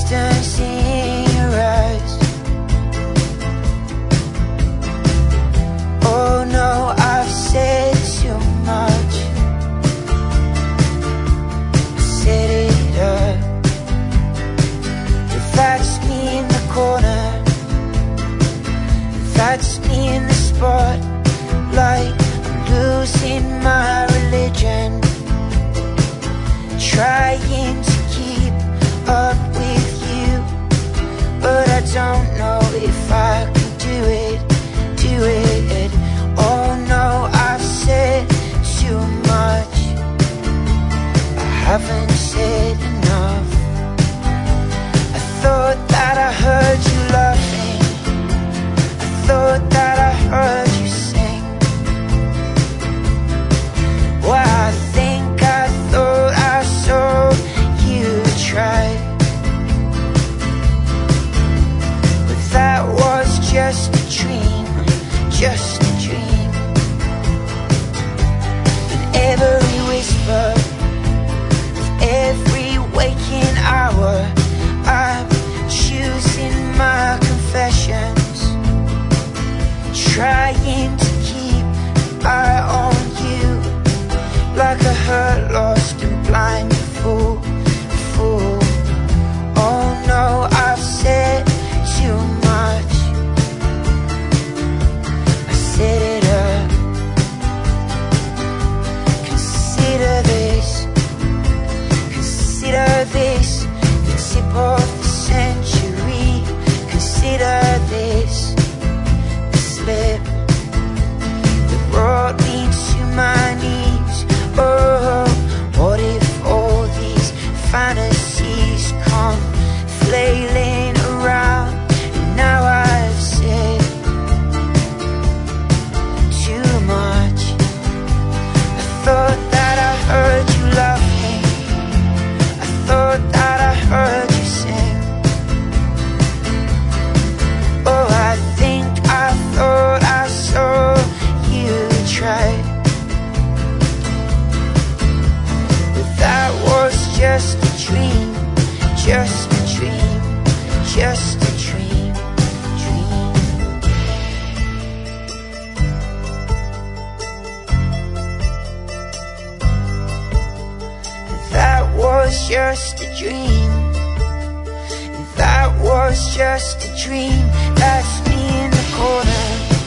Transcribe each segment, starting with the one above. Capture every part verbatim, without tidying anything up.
distance in your eyes. Oh no, I've said too much. I set it up. If that's me in the corner, if that's me in the spotlight, I'm losing my religion, trying to keep up with you, but I don't know if I can do it, do it. Oh no, I've said too much. I haven't said enough. I thought that I heard you laughing, I thought that I heard you sing. Well, I think I thought I saw you try, but that was just a dream, just a dream. And every whisper of every waking hour, I'm choosing my confessions, trying to keep an eye on you, like a hurt, lost and blind fool, fool. Oh no, I've said too much. I set it up. Consider this, consider this, the tip of the century. Consider this, the slip that brought me to my knees. Oh, what if all these fantasies come flailing around, and now I've said too much. I thought that I heard you laughing, I thought that I heard you sing. Oh, I think I thought I saw you try, but that was just a dream, just a dream, just a dream, dream. That was just a dream, that was just a dream. That's me in the corner,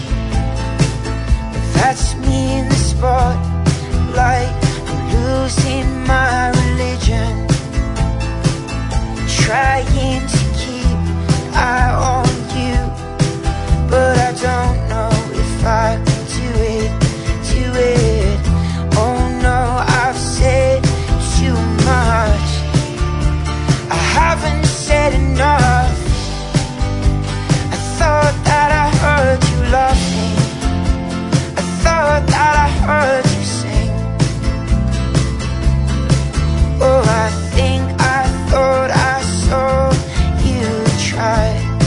that's me in the spotlight. I'm losing my religion, trying to keep an eye on you, but I don't know if I can do it, do it. Oh no, I've said too much. I haven't said enough. I thought that I heard you laughing, I thought that I heard you sing. Oh, I think I thought I saw you try,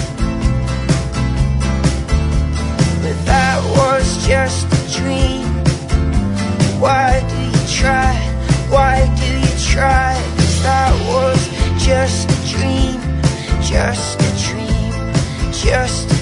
but that was just a dream. Why do you try? Why do you try? 'Cause that was just a dream, just a dream, just a